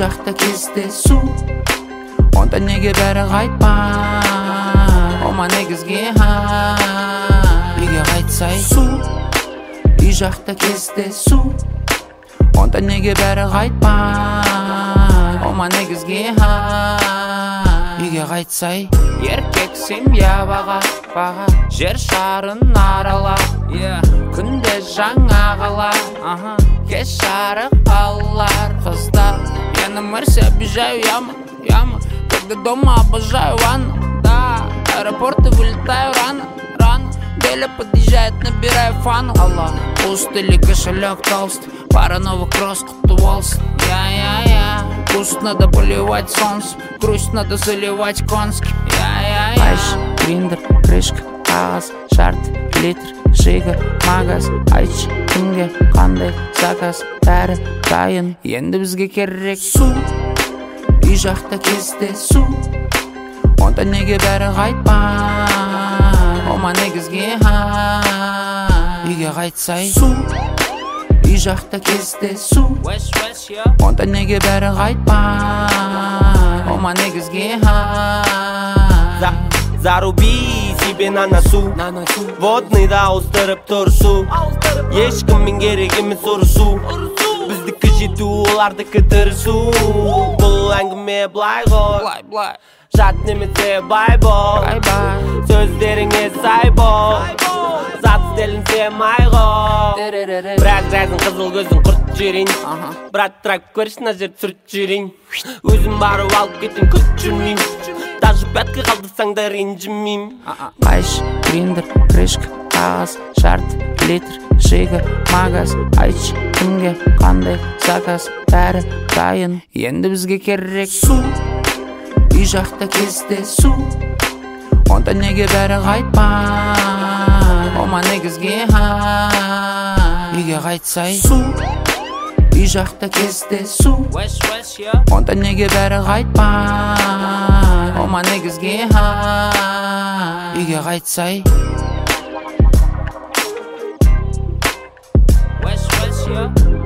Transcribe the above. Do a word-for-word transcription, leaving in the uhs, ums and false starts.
үй жақта кездесу, онда неге бәрі қайтпай? Ома негізге үйге қайтсай су, үй жақта кездесу, онда неге бәрі қайтпай? Ома негізге үйге қайтсай. Еркек семья баға, баға, жер шарын арала, күнде жаңа қала, кеш жарық балалар, қыздар. Я на Марсе обижаю яму, яму, когда дома обожаю ванну, да, аэропорты вылетаю рано, рано, Деля подъезжает, набираю фану. Аллах, пуст или кошелек толстый, пара новых кросс, құтты болсын. Я-я-я, грусть надо поливать солнце, грусть надо заливать конский. Я-я-я, айш, гриндер, крышка, қағаз, шарт, литр, жига, магаз. Айч, кімге қандай заказ, бәрі дайын, енді бізге керек су, үй жақта кездесу, онда неге бәрі қайтпай? Ома негізге үйге қайтсай су, үй жақта кездесу, онда неге бәрі қайтпай? Ома негізге Заруби себе на носу, водный да ауыстырып тұрсу, ешкіммен керек емес ұрысу, біздікі жету олардікі тырысу. Бұл әңгіме былай ғой, жат немесе бай бол, сөздеріңе сай бол, зат стелінсе май ғой. Бірақ жазын қызыл көзін құрт жерін, брат трак көрші на жер түсірт жерін, өзім барып алып кетін күт жүрмейм, даже пятка қалдырсаң да ренжімейм. Айш, гриндер, крышка, қағаз, шарт, литр, жига, магаз. Айч, кімге қандай заказ, бәрі дайын, енді бізге керек су, үй жақта кездесу, онда неге бәрі қайтпай? Ома негізге үйге қайтсай су, үй жақта кездесу, онда неге бәрі қайтпай? Ома негізге үйге қайтсай. West, West, yeah.